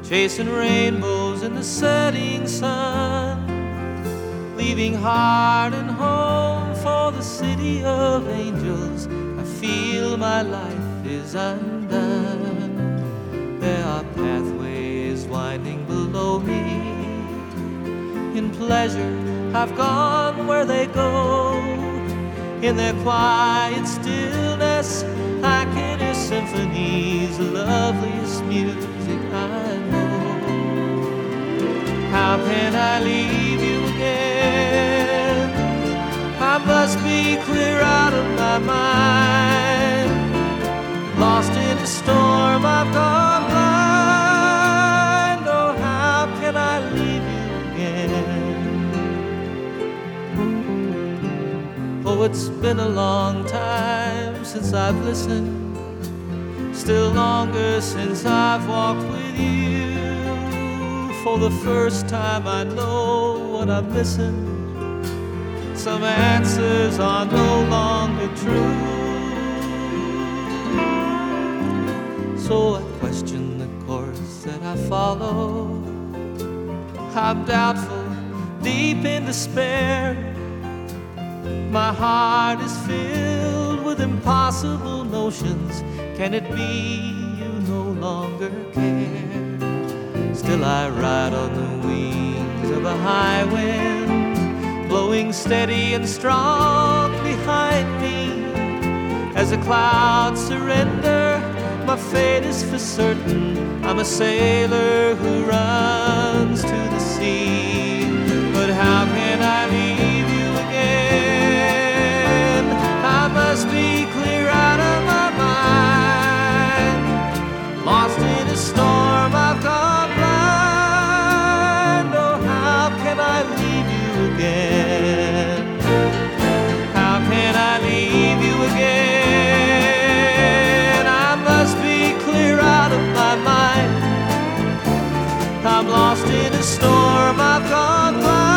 chasing rainbows in the setting sun, leaving heart and home for the city of angels. I feel my life is undone. There are pathways winding below me. In pleasure I've gone where they go. In their quiet stillness I can hear symphonies, the loveliest music I know. How can I leave you again? I must be clear out of my mind. Lost in a storm, I've gone blind. Oh, how can I leave you again? Oh, it's been a long time since I've listened, still longer since I've walked with you. For the first time I know what I'm missing. Some answers are no longer true. So I question the course that I follow. I'm doubtful, deep in despair. My heart is filled with impossible notions. Can it be you no longer care? Still I ride on the wings of a high wind, blowing steady and strong behind me. As the clouds surrender, my fate is for certain. I'm a sailor who runs to the sea. But how can I leave you again? I must be clear out of my mind. Lost in a storm, I've gone blind. Oh, how can I leave you again? How can I leave you again? I must be clear out of my mind. I'm lost in a storm, I've gone blind.